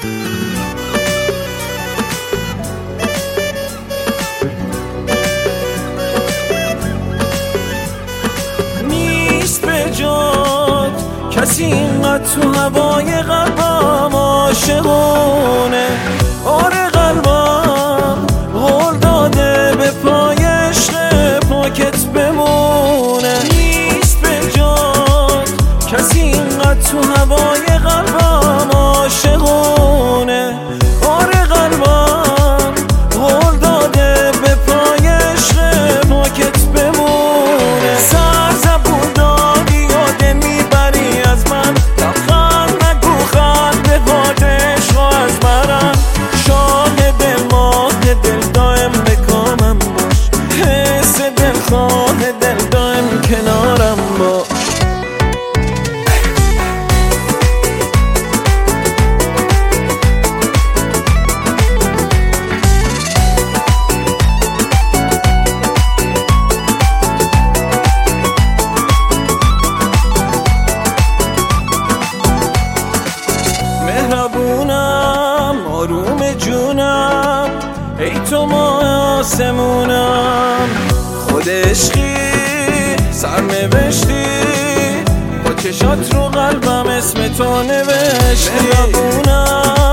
نیست به جات کسی اینقدر تو هوای قلبم عاشقونه. آره قلبم قول داده به پای عشق پاکت بمونه. نیست به جات کسی اینقدر تو هوای قلبم عاشقونه. آره قلبم قول داده به پای عشق پاکت بمونه. سرزبون دادی یاده میبری از من، لبخند نگو خنده باد عشق از برم. شاه دل ماه دل دایم به کامم باش، حس دل خواه دل دایم کنارم باش. مهربونم آروم جونم، ای تو ماه آسمونم. خود عشقی سرنوشتی، با چشات رو قلبم اسم تو نوشتی. مهربونم